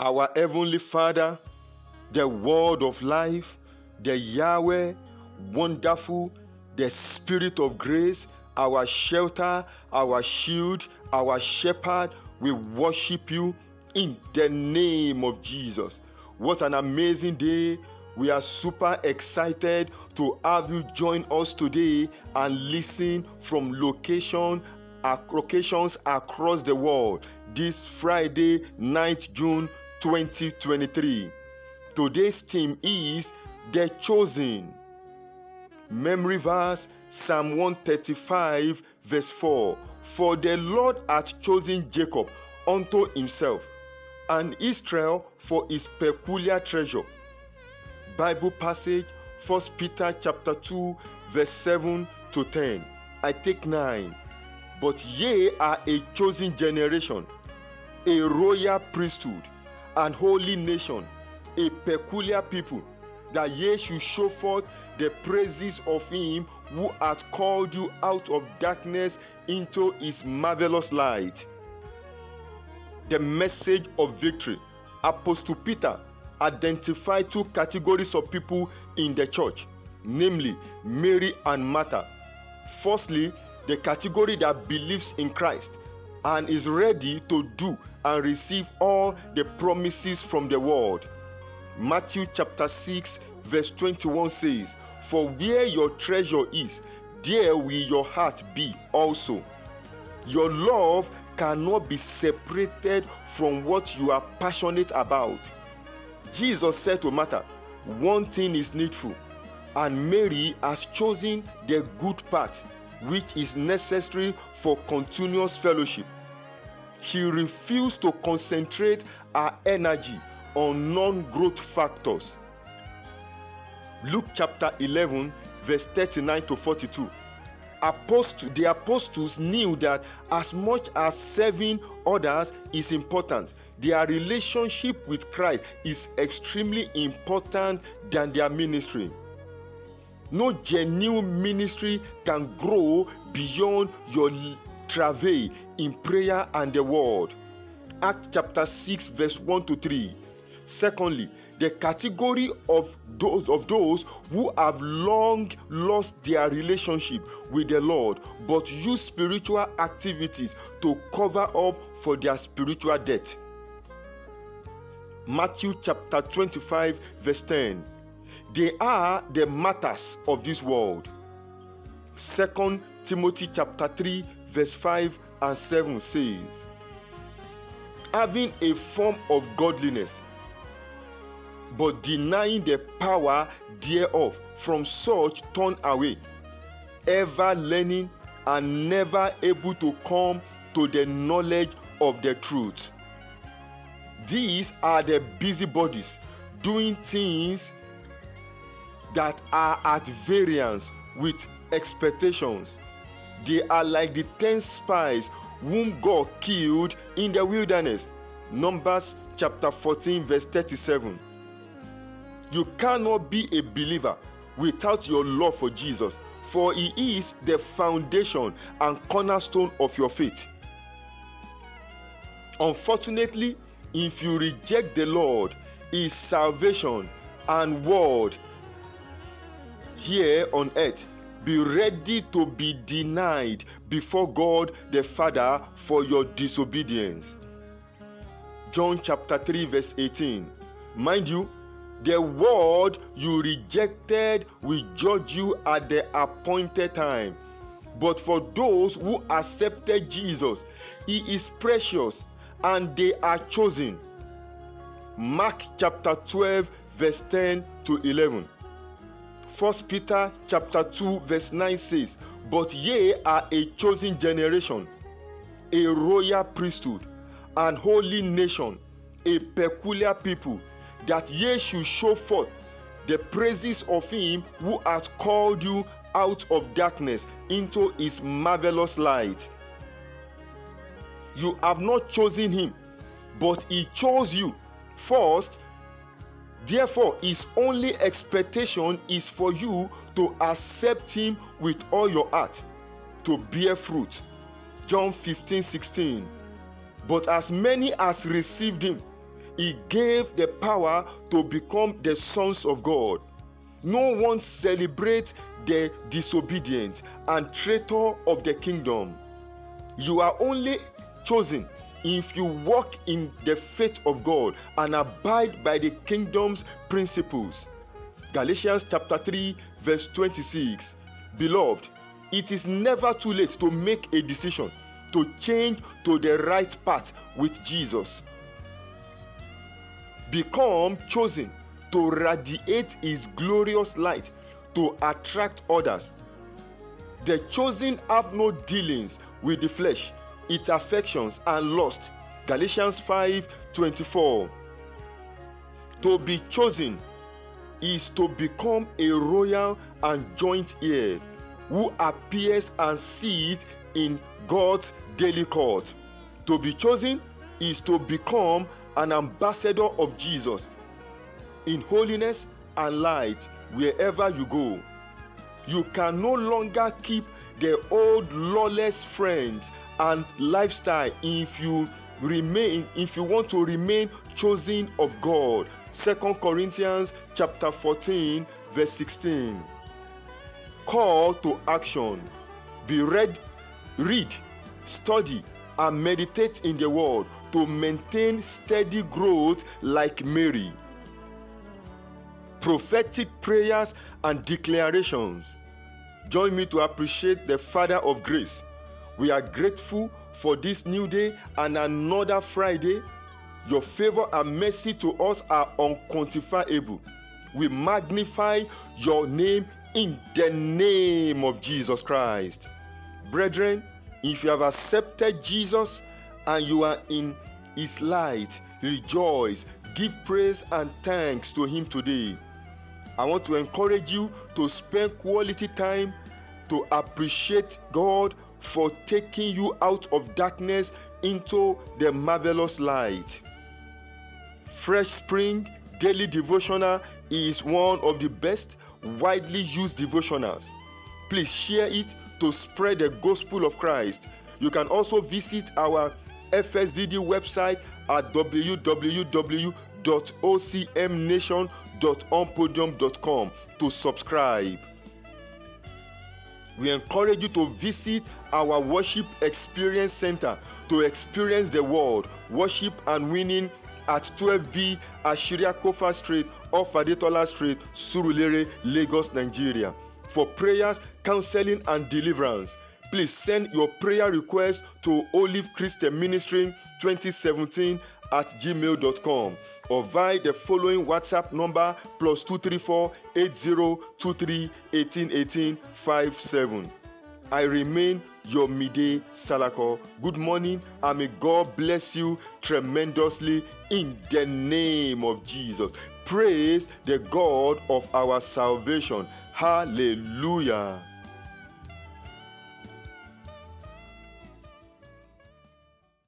Our Heavenly Father, the Word of life, the Yahweh, wonderful, the Spirit of grace, our shelter, our shield, our shepherd, we worship you in the name of Jesus. What an amazing day. We are super excited to have you join us today and listen from locations across the world this Friday, 9th June 2023. Today's theme is The Chosen. Memory verse, Psalm 135 verse 4. For the Lord hath chosen Jacob unto himself, and Israel for his peculiar treasure. Bible passage, 1 Peter chapter 2 verse 7 to 10. I take 9. But ye are a chosen generation, a royal priesthood, an holy nation, a peculiar people, that ye should show forth the praises of him who hath called you out of darkness into his marvelous light. The message of victory. Apostle Peter identified two categories of people in the church, namely Mary and Martha. Firstly, the category that believes in Christ and is ready to do and receive all the promises from the world. Matthew chapter 6 verse 21 says, For where your treasure is, there will your heart be also. Your love cannot be separated from what you are passionate about. Jesus said to Martha, one thing is needful, and Mary has chosen the good part, which is necessary for continuous fellowship. She refused to concentrate her energy on non-growth factors. Luke chapter 11 verse 39 to 42. The apostles knew that as much as serving others is important, their relationship with Christ is extremely important than their ministry. No genuine ministry can grow beyond your travail in prayer and the word. Acts chapter 6 verse 1 to 3. Secondly, the category of those who have long lost their relationship with the Lord but use spiritual activities to cover up for their spiritual death. Matthew chapter 25 verse 10. They are the martyrs of this world. 2 Timothy chapter 3 verse 5 and 7 says, having a form of godliness, but denying the power thereof, from such turn away, ever learning and never able to come to the knowledge of the truth. These are the busybodies doing things that are at variance with expectations. They are like the 10 spies whom God killed in the wilderness. Numbers chapter 14 verse 37. You cannot be a believer without your love for Jesus, for he is the foundation and cornerstone of your faith. Unfortunately, if you reject the Lord, his salvation and word here on earth, be ready to be denied before God the Father for your disobedience. John chapter 3 verse 18. Mind you, the word you rejected will judge you at the appointed time. But for those who accepted Jesus, he is precious and they are chosen. Mark chapter 12 verse 10 to 11. 1 Peter chapter 2 verse 9 says, but ye are a chosen generation, a royal priesthood, an holy nation, a peculiar people, that ye should show forth the praises of him who hath called you out of darkness into his marvelous light. You have not chosen him, but he chose you first. Therefore, his only expectation is for you to accept him with all your heart, to bear fruit. John 15:16. But as many as received him, He gave the power to become the sons of God. No one celebrates the disobedient and traitor of the kingdom. You are only chosen if you walk in the faith of God and abide by the kingdom's principles. Galatians chapter 3 verse 26. Beloved, it is never too late to make a decision to change to the right path with Jesus. Become chosen to radiate His glorious light to attract others. The chosen have no dealings with the flesh, its affections and lust. Galatians 5:24. To be chosen is to become a royal and joint heir who appears and sits in God's daily court. To be chosen is to become an ambassador of Jesus in holiness and light wherever you go. You can no longer keep the old lawless friends and lifestyle if you want to remain chosen of God. 2 Corinthians chapter 14 verse 16. Call to action. Read, study, and meditate in the word to maintain steady growth like Mary. Prophetic prayers and declarations. Join me to appreciate the Father of grace. We are grateful for this new day and another Friday. Your favor and mercy to us are unquantifiable. We magnify your name in the name of Jesus Christ. Brethren, if you have accepted Jesus and you are in His light, rejoice, give praise and thanks to Him today. I want to encourage you to spend quality time to appreciate God for taking you out of darkness into the marvelous light. Fresh Spring Daily Devotional is one of the best widely used devotionals. Please share it to spread the gospel of Christ. You can also visit our FSDD website at www.ocmnation.onpodium.com to subscribe. We encourage you to visit our Worship Experience Center to experience the word, worship and winning at 12B Ashiria Kofa Street off Adetola Street, Surulere, Lagos, Nigeria. For prayers, counseling and deliverance, please send your prayer request to Olive Christian Ministry 2017@gmail.com or via the following WhatsApp number +234 8023 1818 57. I remain your Mide Salako. Good morning, and may God bless you tremendously in the name of Jesus. Praise the God of our salvation. Hallelujah.